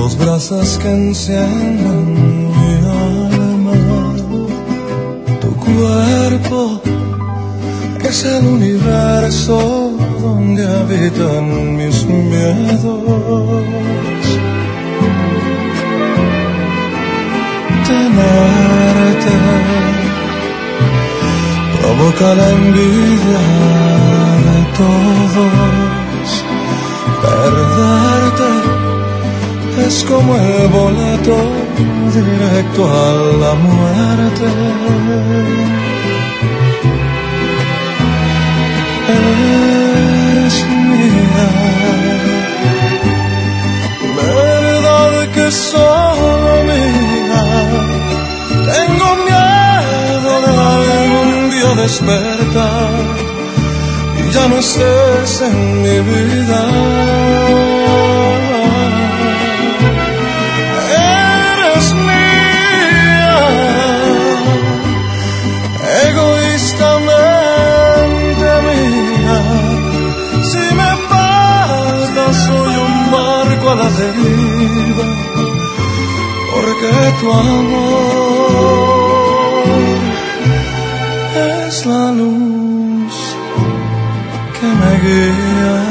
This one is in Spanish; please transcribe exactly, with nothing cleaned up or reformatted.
dos brasas que encienden mi alma. Tu cuerpo es el universo donde habitan mis miedos. Tenerte provoca la envidia de todos. Perderte es como el boleto directo a la muerte. Eres mía, verdad que solo mía. Tengo miedo de algún día despertar y ya no estés en mi vida. Eres mía, egoístamente mía. Si me faltas soy un barco a la deriva, porque tu amor es la luz que me guía.